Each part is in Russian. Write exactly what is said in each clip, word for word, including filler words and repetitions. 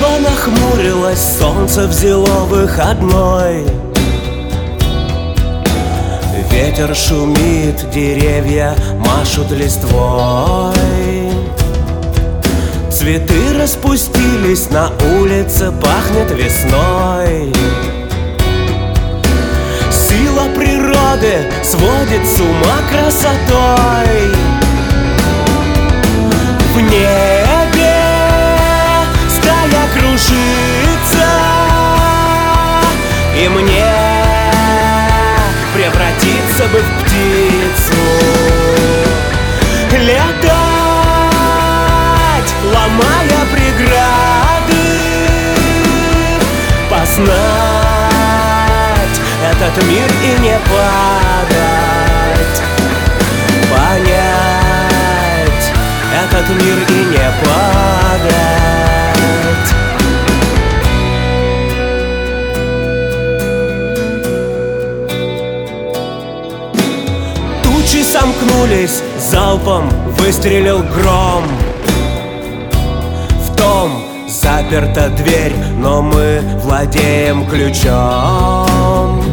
Небо нахмурилось, солнце взяло выходной. Ветер шумит, деревья машут листвой. Цветы распустились, на улице пахнет весной. Сила природы сводит с ума красотой. В небе стая кружится, и мне превратиться бы в птицу. Летать, ломая преграды, познать этот мир и не падать, понять этот мир и не падать. Тучи сомкнулись, залпом выстрелил гром. В том заперта дверь, но мы владеем ключом.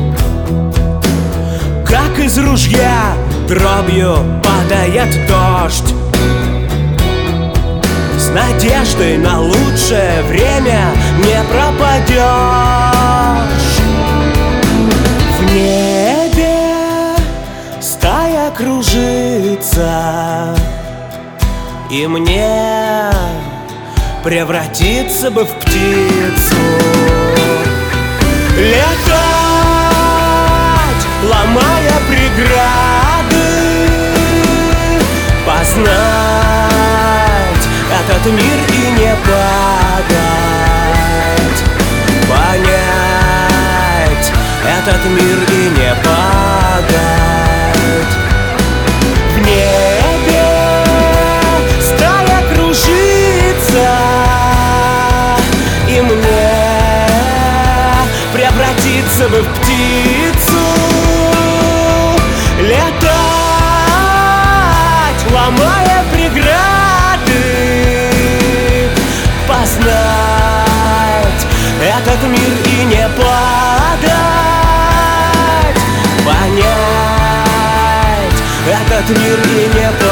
Как из ружья дробью падает дождь, с надеждой на лучшее время не пропадешь. В небе стая кружится, и мне превратиться бы в птицу. Летать, ломая преграды, познать этот мир и не падать, понять этот мир и не падать. В небе стая кружится, и мне превратиться бы в птицу. Летать, ломая преграды, познать этот мир и не падать, понять этот мир и не падать.